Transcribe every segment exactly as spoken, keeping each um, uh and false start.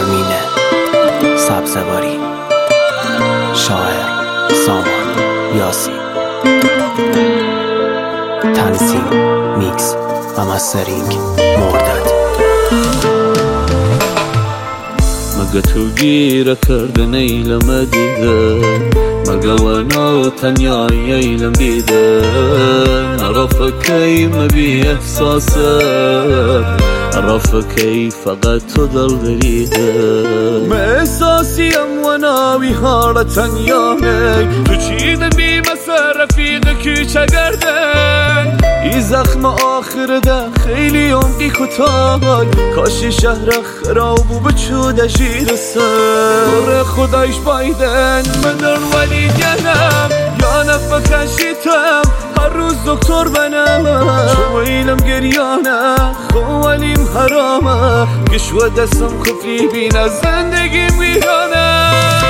آرمین سبزواری، شاعر سامان یاسی، تنظیم میکس و مسترینگ مردد. مگه تو گیره کردن ایلم دیده، مگه وانا تنیای ایلم دیده، نرفکی مبی احساسه، عرفکی فقط تو دل بریده. ما احساسیم و ناوی هارا تنیای، تو چی نبی مسا رفیق کی چگردن، ای زخم آخر ده خیلی عمقی کتای، کاشی شهر خرابو بچوده جیرسه. دور خدایش بایدن من در ولی گنم، یا نفکشیتم هر روز دکتر بنم، چو ایلم گریانه خوالیم حرامه، گشو دستم کفری بین از زندگیم ویرانه.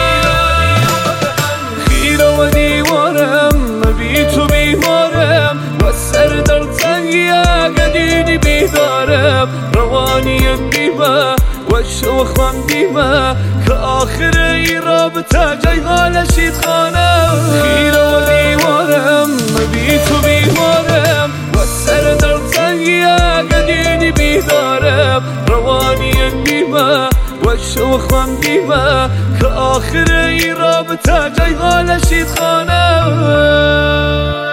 خیره و دیوارم بی تو بیمارم، و سر در تنگی اگه دیدی بیدارم، روانیت بیمه و شوخم بیمه، که آخر ای رابطه جای غالشید خانم. خیره و دیوارم بی تو بیمارم، و سر در تنگی اگه دیدی بیدارم، روانیت بیمه و شوخم بیمه، که آخر ای رابطه جای غالشید خانم.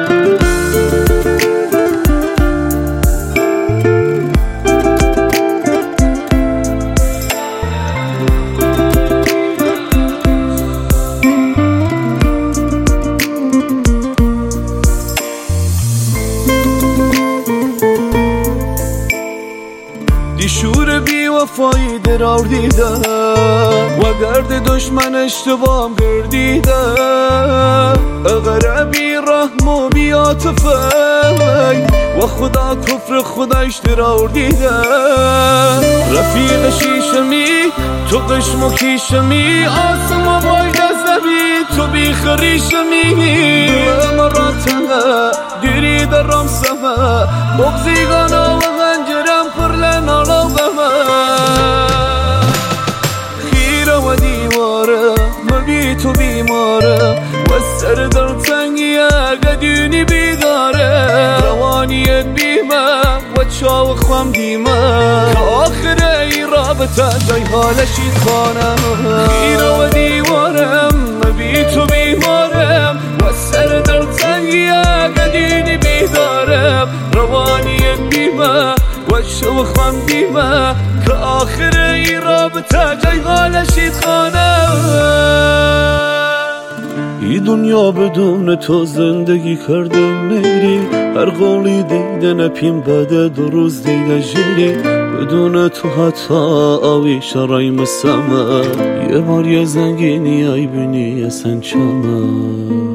شور بی وفایی درار دیده، و گرد دشمن اشتباهم گردیده، غربی رحم و بی عاطفه، و خدا کفر خودش درار دیده. رفیق شیشمی تو قشم و کیشمی، آسم و باید زبی تو بی خریشمی، مراتنه دیری در رمسمه، بغزیگانا و غنجرم پرلن آلا بمه. خیره و دیواره بی تو بیماره، و سر در تنگی اگه دونی بیداره، روانیت بیمه و چاو خوام دیمه، که آخر ای رابطه جای حالشید خانم. خیره و دیوارم بی تو بیمارم، و سر در تنگی اگه دونی بیدارم، روانیت بیمه و شوخم بیمه، که آخر ای رابطه جای غالشید خانم. ای دنیا بدون تو زندگی کردن نیری، هر قولی دیده نپیم بده دو روز دیده جیری، بدون تو حتی آوی شرای مسمه، یه بار یه زنگینی ای بینی سنچمه.